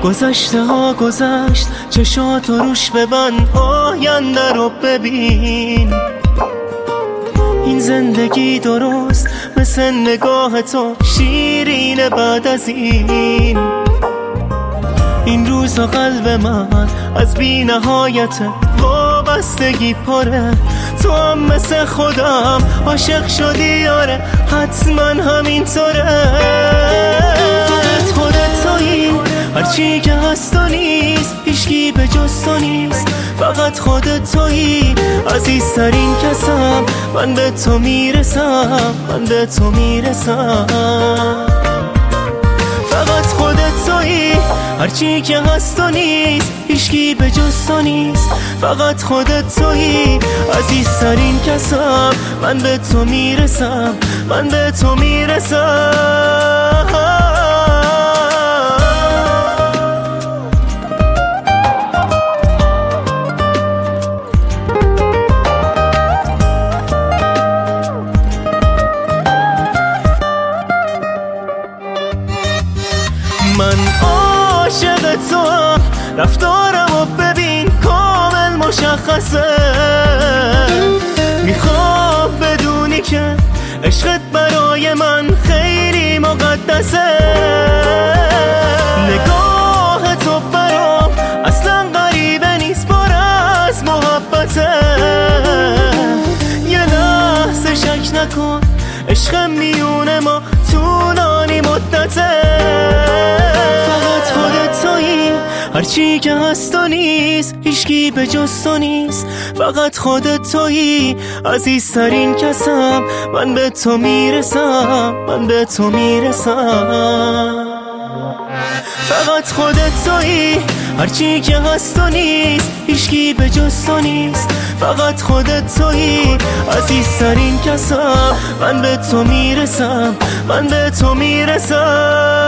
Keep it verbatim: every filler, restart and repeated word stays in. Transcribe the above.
گذشته ها گذشت، چشاتو روش ببند، آینده رو ببین. این زندگی درست مثل نگاه تو شیرینه بعد از این. این روزا قلب من از بی نهایت وابستگی پره، تو هم مثل خودم عاشق شدی یاره، حتما همینطوره. فقط خودت تویی، هرچی که هست و نیست، هیچکی به جز تو نیست. فقط خودت تویی، عزیزترین کسم، من به تو میرسم، من به تو میرسم. فقط خودت تویی، هرچی که هست و نیست، هیچکی به جز تو نیست. فقط خودت تویی، عزیزترین کسم، من به تو میرسم، من به تو میرسم. من عاشق توام، رفتارم و ببین کامل مشخصه. میخوام بدونی که عشقت برای من خیلی مقدسه. نگاه تو برام اصلا غریبه نیست، پر از محبته. یه لحظه شک نکن، عشق میونه ما طولانی مدته. هرچی که هست و نیست، هیچکی به جز تو نیست. فقط خودت تویی، عزیزترین کسم، من به تو میرسم، من به تو میرسم. فقط خودت تویی، هرچی که هست و نیست، هیچکی به جز تو نیست. فقط خودت تویی، عزیزترین کسم، من به تو میرسم، من به تو میرسم.